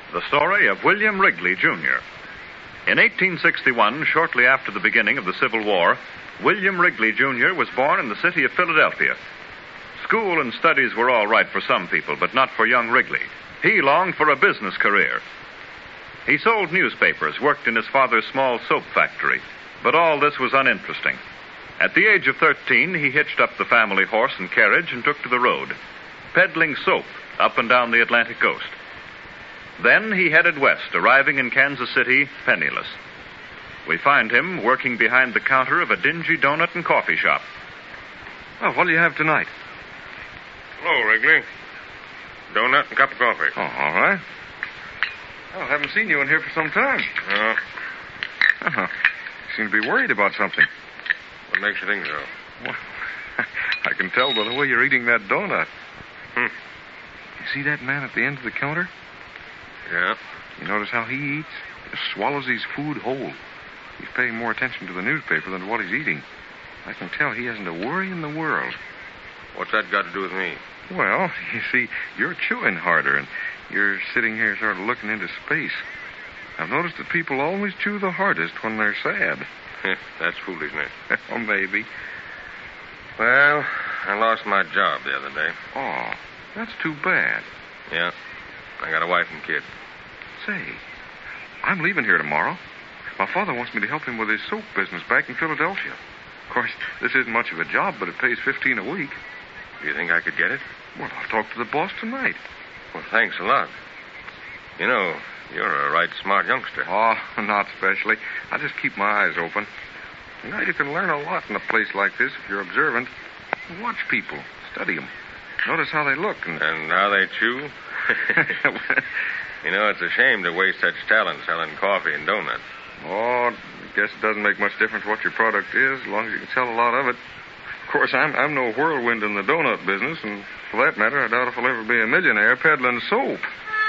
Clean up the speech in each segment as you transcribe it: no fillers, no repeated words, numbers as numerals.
The story of William Wrigley, Jr. In 1861, shortly after the beginning of the Civil War, William Wrigley, Jr. was born in the city of Philadelphia. School and studies were all right for some people, but not for young Wrigley. He longed for a business career. He sold newspapers, worked in his father's small soap factory, but all this was uninteresting. At the age of 13, he hitched up the family horse and carriage and took to the road, peddling soap up and down the Atlantic coast. Then he headed west, arriving in Kansas City penniless. We find him working behind the counter of a dingy donut and coffee shop. Oh, what do you have tonight? Hello, Wrigley. Donut and cup of coffee. Oh, all right. Well, I haven't seen you in here for some time. Uh-huh. You seem to be worried about something. What makes you think so? Well, I can tell by the way you're eating that donut. Hmm. You see that man at the end of the counter? Yeah. You notice how he eats? Just swallows his food whole. He's paying more attention to the newspaper than to what he's eating. I can tell he hasn't a worry in the world. What's that got to do with me? Well, you see, you're chewing harder, and you're sitting here sort of looking into space. I've noticed that people always chew the hardest when they're sad. That's foolishness. Oh, maybe. Well, I lost my job the other day. Oh, that's too bad. Yeah. I got a wife and kid. Say, I'm leaving here tomorrow. My father wants me to help him with his soap business back in Philadelphia. Of course, this isn't much of a job, but it pays $15 a week. Do you think I could get it? Well, I'll talk to the boss tonight. Well, thanks a lot. You know, you're a right smart youngster. Oh, not especially. I just keep my eyes open. You know, you can learn a lot in a place like this if you're observant. Watch people. Study them. Notice how they look. And how they chew? You know, it's a shame to waste such talent selling coffee and donuts. Oh, I guess it doesn't make much difference what your product is, as long as you can sell a lot of it. Of course, I'm no whirlwind in the donut business, and for that matter, I doubt if I'll ever be a millionaire peddling soap.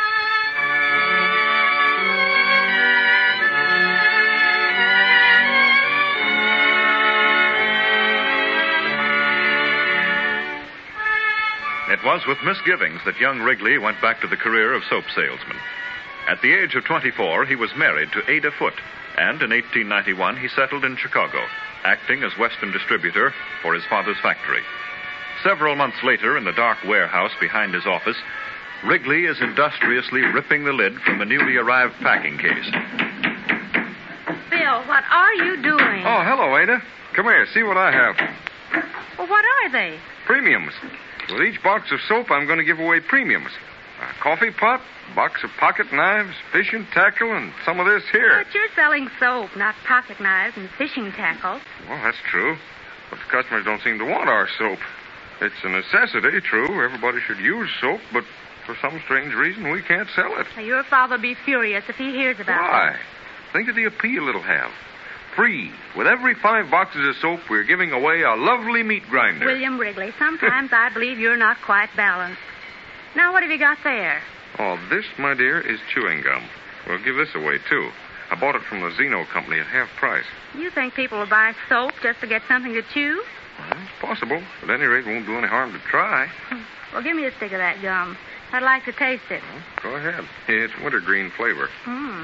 It was with misgivings that young Wrigley went back to the career of soap salesman. At the age of 24, he was married to Ada Foote, and in 1891 he settled in Chicago, acting as Western distributor for his father's factory. Several months later, in the dark warehouse behind his office, Wrigley is industriously ripping the lid from a newly arrived packing case. Bill, what are you doing? Oh, hello, Ada. Come here, see what I have. Well, what are they? Premiums. With each box of soap, I'm going to give away premiums. A coffee pot, box of pocket knives, fishing tackle, and some of this here. But you're selling soap, not pocket knives and fishing tackle. Well, that's true. But the customers don't seem to want our soap. It's a necessity, true. Everybody should use soap, but for some strange reason, we can't sell it. Now, your father'll be furious if he hears about it. Why? Think of the appeal it'll have. Free. With every 5 boxes of soap, we're giving away a lovely meat grinder. William Wrigley, sometimes I believe you're not quite balanced. Now, what have you got there? Oh, this, my dear, is chewing gum. We'll give this away, too. I bought it from the Zeno Company at half price. You think people will buy soap just to get something to chew? Well, it's possible. At any rate, it won't do any harm to try. Well, give me a stick of that gum. I'd like to taste it. Well, go ahead. It's wintergreen flavor. Hmm.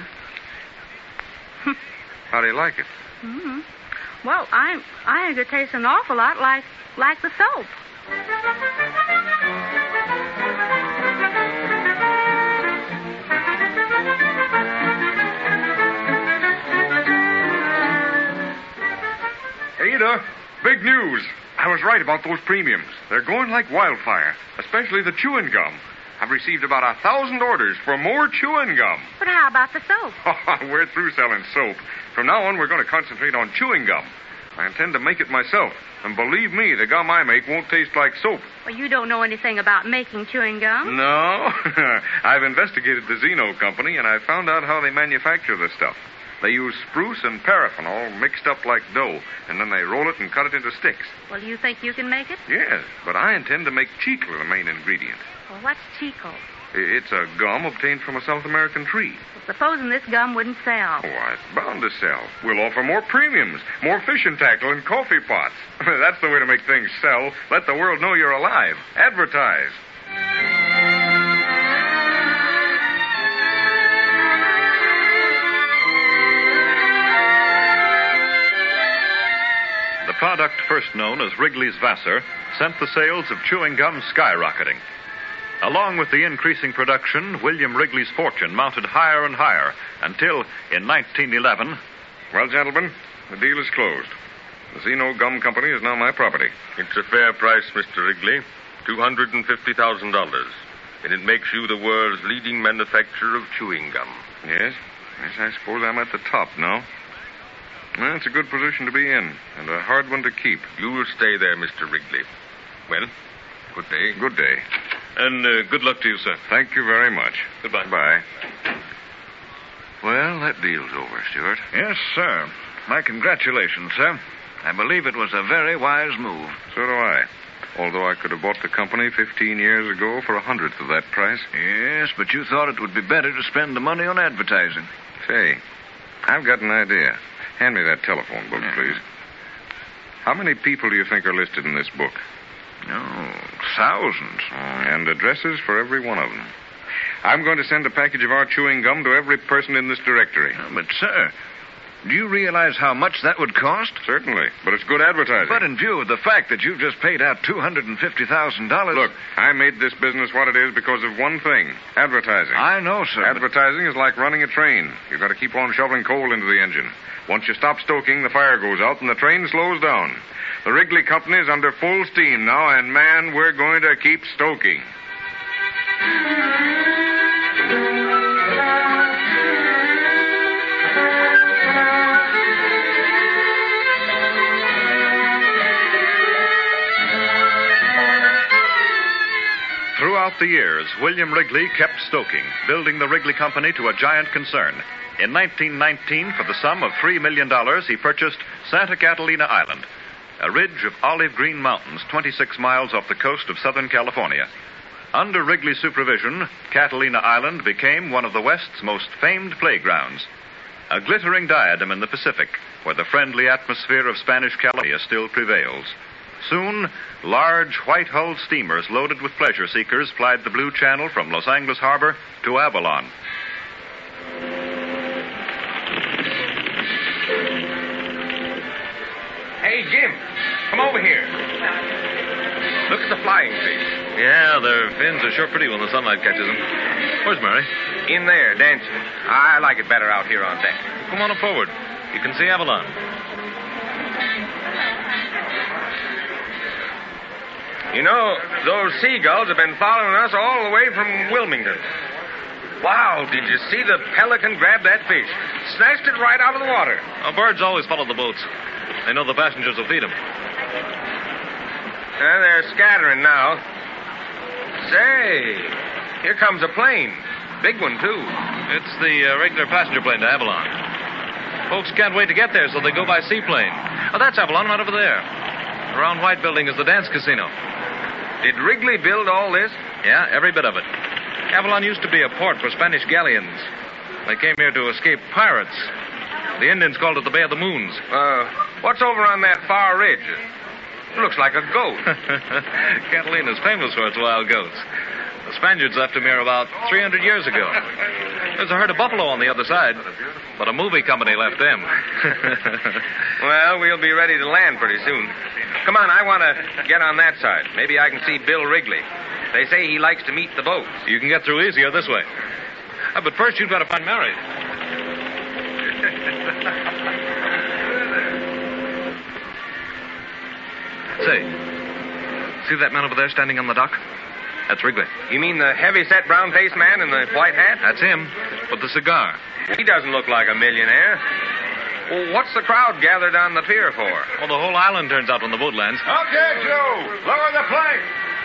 How do you like it? Mm-hmm. Well, I think it tastes an awful lot like the soap. Ada, big news. I was right about those premiums. They're going like wildfire, especially the chewing gum. I've received about 1,000 orders for more chewing gum. But how about the soap? We're through selling soap. From now on, we're going to concentrate on chewing gum. I intend to make it myself. And believe me, the gum I make won't taste like soap. Well, you don't know anything about making chewing gum. No. I've investigated the Zeno Company, and I found out how they manufacture the stuff. They use spruce and paraffin all mixed up like dough, and then they roll it and cut it into sticks. Well, you think you can make it? Yes, but I intend to make chicle the main ingredient. Well, what's chicle? It's a gum obtained from a South American tree. Well, supposing this gum wouldn't sell. Oh, it's bound to sell. We'll offer more premiums, more fishing tackle and coffee pots. That's the way to make things sell. Let the world know you're alive. Advertise. first known as Wrigley's Vassar, sent the sales of chewing gum skyrocketing. Along with the increasing production, William Wrigley's fortune mounted higher and higher until, in 1911... Well, gentlemen, the deal is closed. The Zeno Gum Company is now my property. It's a fair price, Mr. Wrigley. $250,000. And it makes you the world's leading manufacturer of chewing gum. Yes? Yes, I suppose I'm at the top now. Well, it's a good position to be in, and a hard one to keep. You'll stay there, Mr. Wrigley. Well, good day. Good day. And good luck to you, sir. Thank you very much. Goodbye. Bye. Well, that deal's over, Stuart. Yes, sir. My congratulations, sir. I believe it was a very wise move. So do I. Although I could have bought the company 15 years ago for 1/100th of that price. Yes, but you thought it would be better to spend the money on advertising. Say, I've got an idea. Hand me that telephone book, please. How many people do you think are listed in this book? Oh, thousands. And addresses for every one of them. I'm going to send a package of our chewing gum to every person in this directory. But, sir, do you realize how much that would cost? Certainly, but it's good advertising. But in view of the fact that you've just paid out $250,000... Look, I made this business what it is because of one thing, advertising. I know, sir. Advertising is like running a train. You've got to keep on shoveling coal into the engine. Once you stop stoking, the fire goes out and the train slows down. The Wrigley Company is under full steam now, and, man, we're going to keep stoking. Throughout the years, William Wrigley kept stoking, building the Wrigley Company to a giant concern. In 1919, for the sum of $3 million, he purchased Santa Catalina Island, a ridge of olive green mountains 26 miles off the coast of Southern California. Under Wrigley's supervision, Catalina Island became one of the West's most famed playgrounds, a glittering diadem in the Pacific, where the friendly atmosphere of Spanish California still prevails. Soon, large white-hulled steamers loaded with pleasure seekers plied the Blue Channel from Los Angeles Harbor to Avalon. Hey, Jim, come over here. Look at the flying fish. Yeah, their fins are sure pretty when the sunlight catches them. Where's Mary? In there, dancing. I like it better out here on deck. Come on up forward. You can see Avalon. You know, those seagulls have been following us all the way from Wilmington. Wow, did you see the pelican grab that fish? Snatched it right out of the water. Birds always follow the boats. They know the passengers will feed them. They're scattering now. Say, here comes a plane. Big one, too. It's the regular passenger plane to Avalon. Folks can't wait to get there, so they go by seaplane. Oh, that's Avalon right over there. The round white building is the dance casino. Did Wrigley build all this? Yeah, every bit of it. Avalon used to be a port for Spanish galleons. They came here to escape pirates. The Indians called it the Bay of the Moons. What's over on that far ridge? It looks like a goat. Catalina's famous for its wild goats. The Spaniards left them here about 300 years ago. There's a herd of buffalo on the other side, but a movie company left them. Well, we'll be ready to land pretty soon. Come on, I want to get on that side. Maybe I can see Bill Wrigley. They say he likes to meet the boats. You can get through easier this way. But first you've got to find Mary. Say, see that man over there standing on the dock? That's Wrigley. You mean the heavy-set brown-faced man in the white hat? That's him, with the cigar. He doesn't look like a millionaire. Well, what's the crowd gathered on the pier for? Well, the whole island turns out when the boat lands. Okay, Joe. Lower the plank.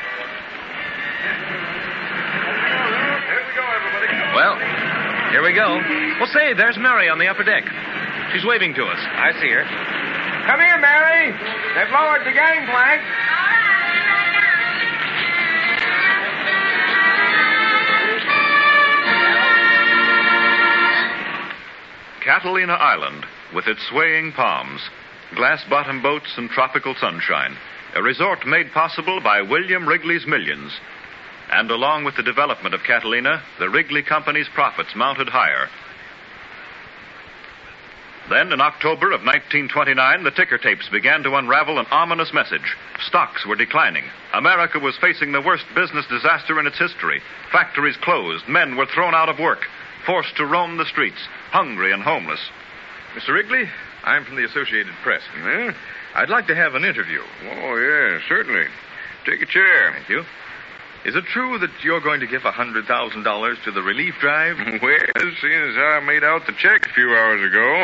Here we go, everybody. Well, here we go. Well, say, there's Mary on the upper deck. She's waving to us. I see her. Come here, Mary. They've lowered the gangplank. Catalina Island, with its swaying palms, glass-bottom boats, and tropical sunshine, a resort made possible by William Wrigley's millions. And along with the development of Catalina, the Wrigley Company's profits mounted higher. Then, in October of 1929, the ticker tapes began to unravel an ominous message. Stocks were declining. America was facing the worst business disaster in its history. Factories closed. Men were thrown out of work, forced to roam the streets, hungry and homeless. Mr. Wrigley, I'm from the Associated Press. Yeah? I'd like to have an interview. Oh, yeah, certainly. Take a chair. Thank you. Is it true that you're going to give $100,000 to the relief drive? Well, seeing as I made out the check a few hours ago.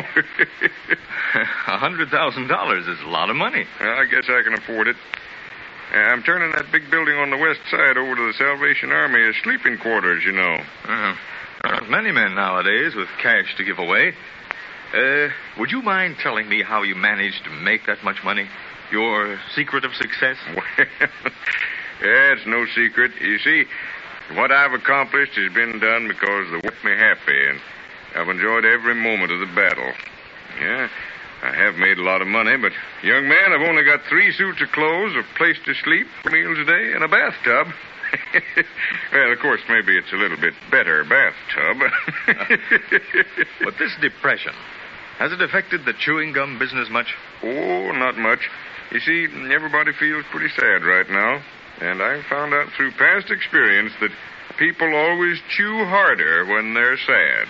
$100,000 is a lot of money. Well, I guess I can afford it. I'm turning that big building on the west side over to the Salvation Army as sleeping quarters, you know. There aren't many men nowadays with cash to give away. Would you mind telling me how you managed to make that much money? Your secret of success? Yeah, it's no secret. You see, what I've accomplished has been done because they make me happy, and I've enjoyed every moment of the battle. Yeah, I have made a lot of money, but, young man, I've only got 3 suits of clothes, a place to sleep, meals a day, and a bathtub. Well, of course, maybe it's a little bit better bathtub. But this depression, has it affected the chewing gum business much? Oh, not much. You see, everybody feels pretty sad right now. And I've found out through past experience that people always chew harder when they're sad.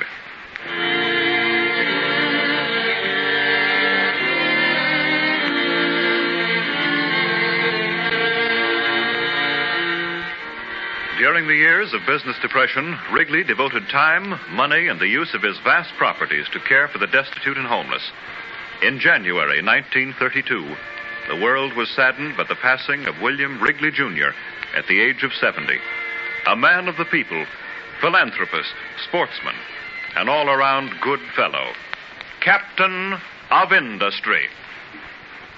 During the years of business depression, Wrigley devoted time, money, and the use of his vast properties to care for the destitute and homeless. In January 1932, the world was saddened by the passing of William Wrigley, Jr. at the age of 70. A man of the people, philanthropist, sportsman, an all-around good fellow. Captain of Industry.